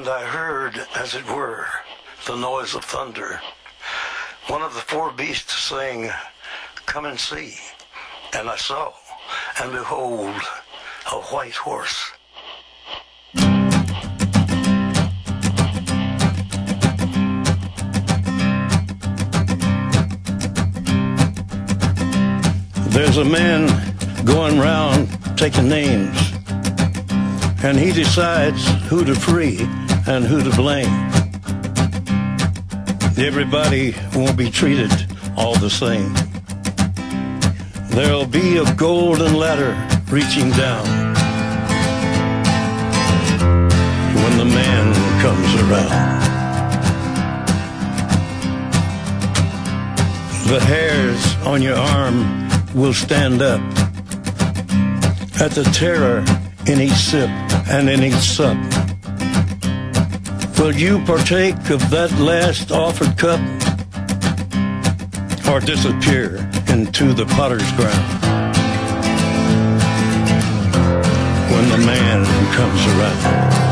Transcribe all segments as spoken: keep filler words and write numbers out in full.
And I heard, as it were, the noise of thunder. One of the four beasts saying, "Come and see." And I saw, and behold, a white horse. There's a man going round taking names, and he decides who to free and who to blame. Everybody won't be treated all the same. There'll be a golden ladder reaching down when the man comes around. The hairs on your arm will stand up at the terror in each sip and in each sup. Will you partake of that last offered cup, or disappear into the potter's ground when the man comes around?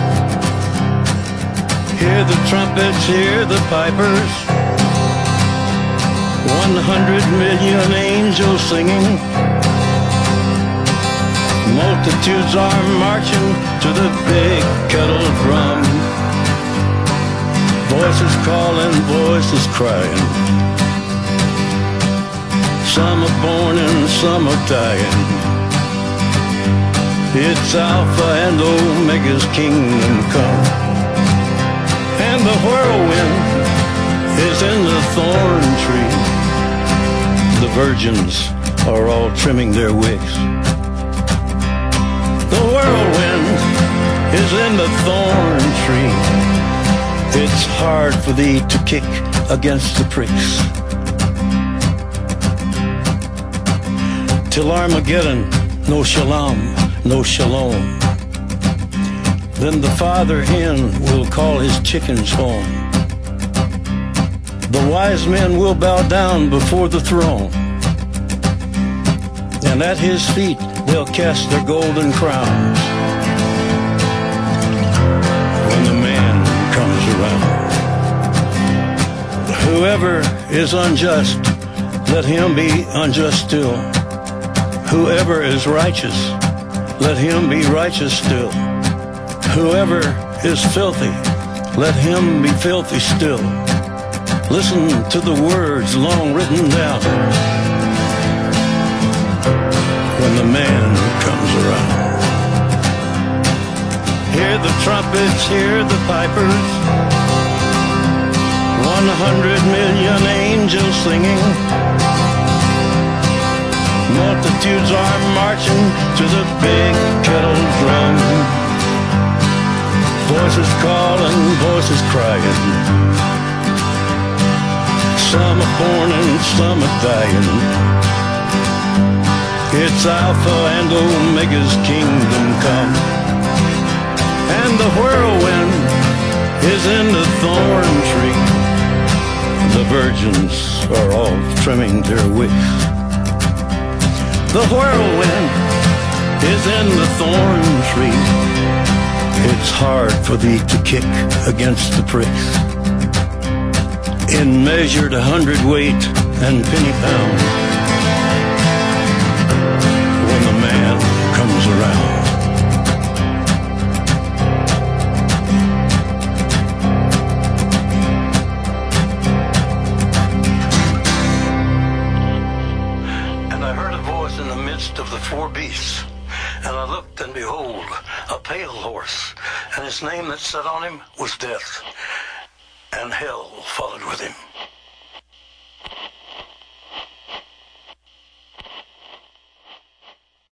Hear the trumpets, hear the pipers, one hundred million angels singing. Multitudes are marching to the big kettle drum. Voices calling, voices crying. Some are born and some are dying. It's Alpha and Omega's kingdom come. And the whirlwind is in the thorn tree. The virgins are all trimming their wicks. The whirlwind is in the thorn tree. It's hard for thee to kick against the pricks. Till Armageddon, no shalom, no shalom. Then the father hen will call his chickens home. The wise men will bow down before the throne, and at his feet they'll cast their golden crowns when the man comes around. Whoever is unjust, let him be unjust still. Whoever is righteous, let him be righteous still. Whoever is filthy, let him be filthy still. Listen to the words long written down when the man comes around. Hear the trumpets, hear the pipers, one hundred million angels singing. Multitudes are marching to the big kettle drum. Voices calling, voices crying. Some are born and some are dying. It's Alpha and Omega's kingdom come. And the whirlwind is in the thorn tree. The virgins are all trimming their wicks. The whirlwind is in the thorn tree. It's hard for thee to kick against the pricks. In measured hundredweight and penny pound when the man comes around. And I heard a voice in the midst of the four beasts, and I looked, and behold, a pale horse, and his name that sat on him was Death, and hell followed with him.